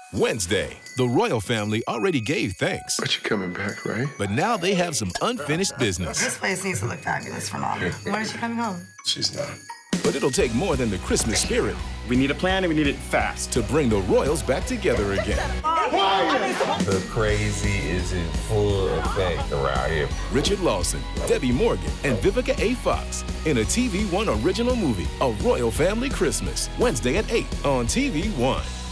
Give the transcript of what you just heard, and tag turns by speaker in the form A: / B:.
A: Wednesday, the royal family already gave thanks,
B: But you're coming back, right?
A: but now they have some unfinished business.
C: This place needs to look fabulous for Mom. When is she coming home?
B: She's not.
A: But it'll take more than the Christmas spirit
D: We need a plan and we need it fast.
A: to bring the royals back together again.
E: The crazy is in full effect around here.
A: Richard Lawson, Debbie Morgan, and Vivica A. Fox in a TV One original movie, A Royal Family Christmas, Wednesday at 8 on TV One.